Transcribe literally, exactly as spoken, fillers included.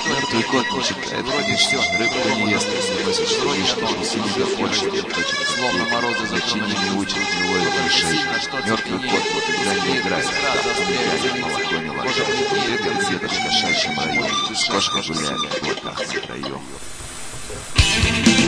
Мертвый кот не читает вроде все. Рыбка невеста не носит штанишки, синика больше не точит. Словно морозы зачинили, не учат, не ловит мышей. Мертвый кот никогда не играет, да, не молоко не ложит. Бегает где-то в кошачьем районе, с кошкой гуляет в облаках на краю.